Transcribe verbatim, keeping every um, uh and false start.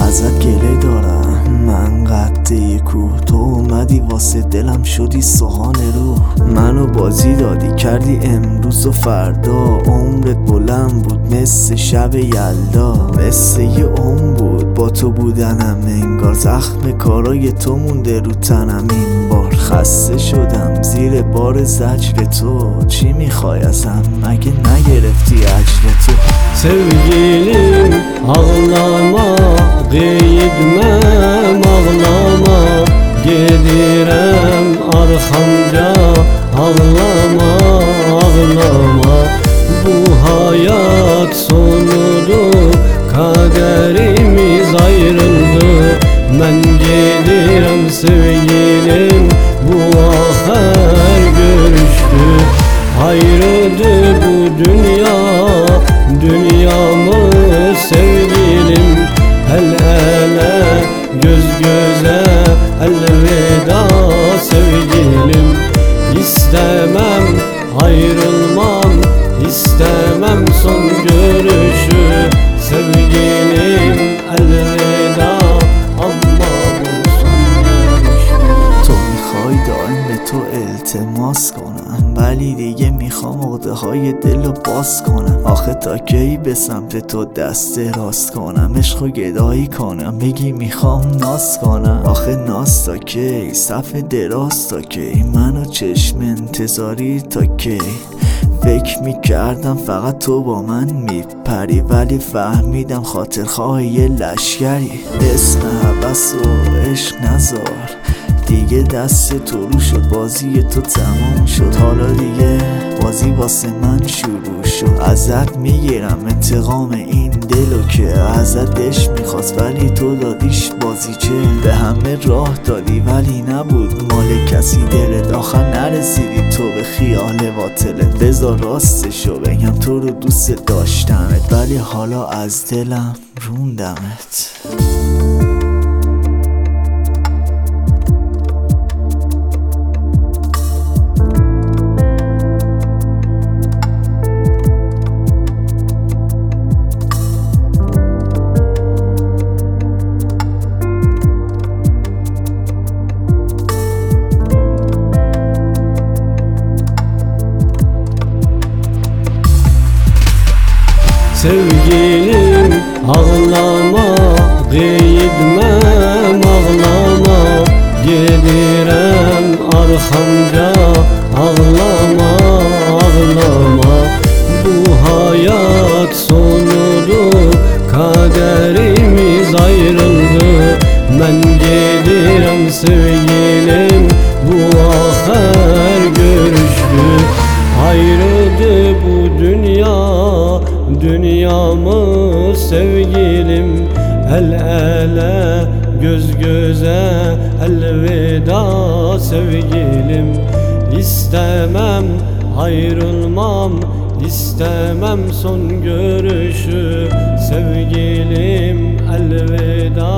ازت گله دارم، من قده کوه، تو اومدی واسه دلم شدی سوهان روح. منو بازی دادی کردی امروز و فردا، عمرت بلند بود مثل شب یلدا، مثل یه عمر بود با تو بودنم انگار، زخم کارای تو مونده رو تنم این بار. خسته شدم زیر بار زجر تو، چی میخوای ازم مگه نگرفتی اجر تو؟ Sevgilim ağlama, gitmem ağlama, gidirem arkamca ağlama ağlama. Bu hayat sonudur, kaderimiz ayrıldı. Ben gidirem sevgilim, bu ahir görüştü. Ayrıldı bu dünya, dünyamı sevgilim. El ele, göz göze, elveda sevgilim. İstemem, ayrılmam, istemem son görüşü. Sevgilim elveda, ama bu son görüşü. تو میخوای دائم به تو التماس کنم، ولی دیگه میخوام عقده های دل رو باز کنم. آخه تا کی به سمت تو دست راست کنم، عشق و گدایی کنم بگی میخوام ناز کنم. آخه ناز تا کی، صف دراز تا کی، منو چشم انتظاری تا کی. فکر میکردم فقط تو با من میپری، ولی فهمیدم خاطرخواه یه لشکری. اسم حبس و عشق نزار، دیگه دست تو رو شد، بازی تو تمام شد. حالا دیگه بازی واسه من شروع شد. ازت میگیرم انتقام این دلو که ازتش میخواست، ولی تو دادیش بازی چه. به همه راه دادی ولی نبود مال کسی دلت، آخر نرسیدی تو به خیال باطلت. بذار راستشو بگم تو رو دوست داشتمت، ولی حالا از دلم روندمت. Sevgilim ağlama, gitmem ağlama, gidirem arkamca ağlama ağlama. Bu hayat sonudur, kaderimiz ayrıldı. Ben gidirem sevgilim, bu ahir görüştü. Ayrıldı bu dünya, dünyamı sevgilim. El ele, göz göze, elveda sevgilim. İstemem, ayrılmam, istemem son görüşü. Sevgilim elveda.